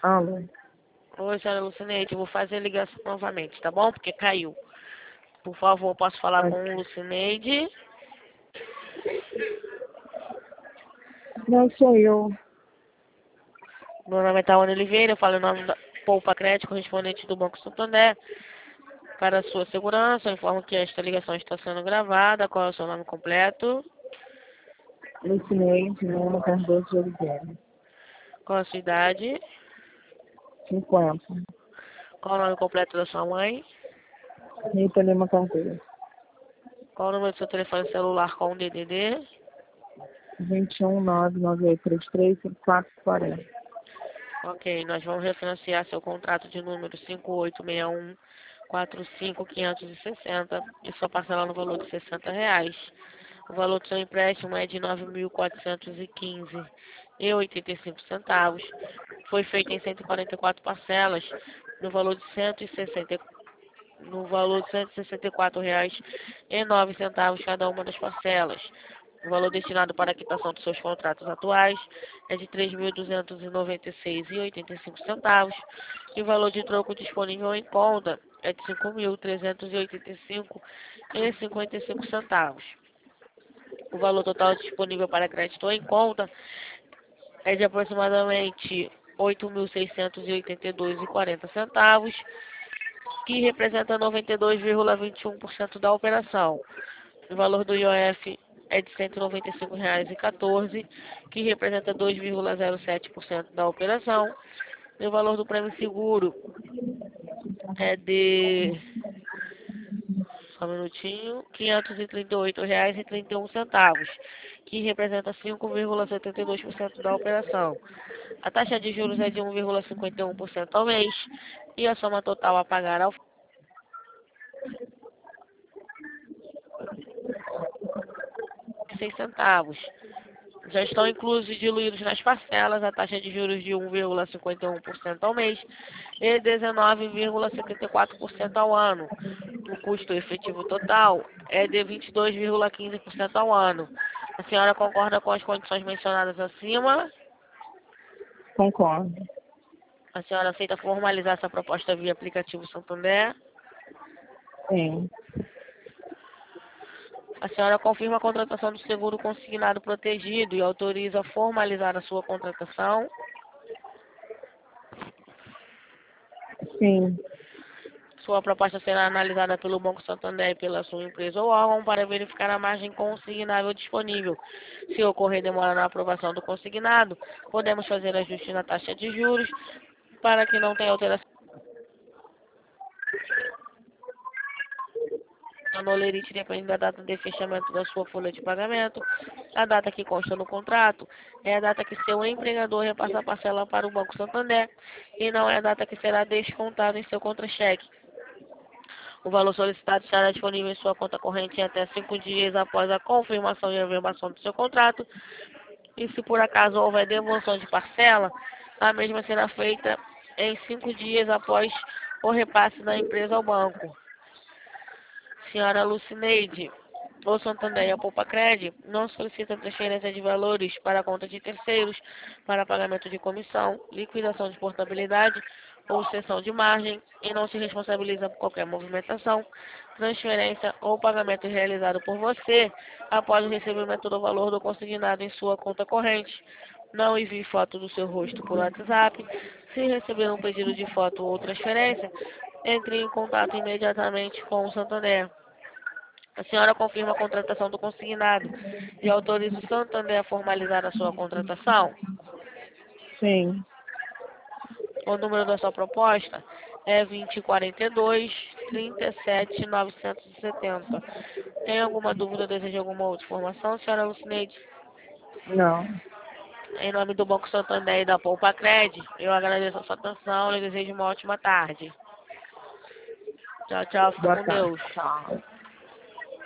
Alô? Oi, senhora Lucineide, eu vou fazer a ligação novamente, tá bom? Porque caiu. Por favor, posso falar com o Lucineide? Não sou eu. Meu nome é Tawane Oliveira, eu falo em nome da Poupa Crédito, correspondente do Banco Santander. Para a sua segurança, eu informo que esta ligação está sendo gravada. Qual é o seu nome completo? Lucineide Lima Cardoso de Oliveira. Qual a sua idade? 50. Qual o nome completo da sua mãe? Rita Lima Cardoso. Qual o número do seu telefone celular com o DDD? 21 99833 5440. Ok, nós vamos refinanciar seu contrato de número 5861-45560 e sua parcela no valor de R$ 60. O valor do seu empréstimo é de R$ 9.415,85. Foi feito em 144 parcelas, no valor de R$ 164,09 cada uma das parcelas. O valor destinado para a quitação dos seus contratos atuais é de R$ 3.296,85 e o valor de troco disponível em conta é de R$ 5.385,55. O valor total disponível para crédito em conta é de aproximadamente R$ 8.682,40, que representa 92,21% da operação. O valor do IOF é de R$ 195,14, que representa 2,07% da operação. E o valor do prêmio seguro é de, só um minutinho, R$ 538,31, que representa 5,72% da operação. A taxa de juros é de 1,51% ao mês e a soma total a pagar ao R$ 6. Já estão inclusos e diluídos nas parcelas a taxa de juros de 1,51% ao mês e 19,74% ao ano. O custo efetivo total é de 22,15% ao ano. A senhora concorda com as condições mencionadas acima? Concordo. A senhora aceita formalizar essa proposta via aplicativo Santander? Sim. A senhora confirma a contratação do seguro consignado protegido e autoriza a formalizar a sua contratação? Sim. Sua proposta será analisada pelo Banco Santander e pela sua empresa ou órgão para verificar a margem consignável disponível. Se ocorrer demora na aprovação do consignado, podemos fazer ajuste na taxa de juros para que não tenha alteração no holerite, depende da data de fechamento da sua folha de pagamento. A data que consta no contrato é a data que seu empregador repassa a parcela para o Banco Santander e não é a data que será descontado em seu contra-cheque. O valor solicitado estará disponível em sua conta corrente em até 5 dias após a confirmação e averbação do seu contrato. E se por acaso houver devolução de parcela, a mesma será feita em 5 dias após o repasse da empresa ao banco. Senhora Lucineide, o Santander e a Poupa Cred não solicitam transferência de valores para a conta de terceiros para pagamento de comissão, liquidação de portabilidade ou cessão de margem e não se responsabiliza por qualquer movimentação, transferência ou pagamento realizado por você após o recebimento do valor do consignado em sua conta corrente. Não envie foto do seu rosto por WhatsApp. Se receber um pedido de foto ou transferência, entre em contato imediatamente com o Santander. A senhora confirma a contratação do consignado e autoriza o Santander a formalizar a sua contratação? Sim. O número da sua proposta é 2042-37970. Tem alguma dúvida ou deseja alguma outra informação, senhora Lucineide? Não. Em nome do Banco Santander e da Poupa Cred, eu agradeço a sua atenção e desejo uma ótima tarde. Tchau, tchau. Fica Boa com tarde. Deus. Tchau.